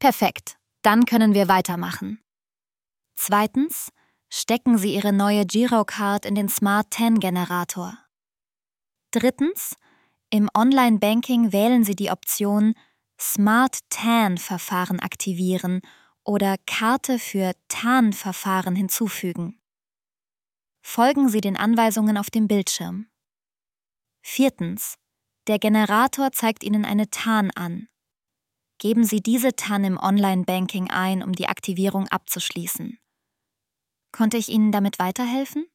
Perfekt, dann können wir weitermachen. Zweitens, stecken Sie Ihre neue Girocard in den Smart TAN-Generator. Drittens, im Online-Banking wählen Sie die Option Smart TAN-Verfahren aktivieren oder Karte für TAN-Verfahren hinzufügen. Folgen Sie den Anweisungen auf dem Bildschirm. Viertens, der Generator zeigt Ihnen eine TAN an. Geben Sie diese TAN im Online-Banking ein, um die Aktivierung abzuschließen. Konnte ich Ihnen damit weiterhelfen?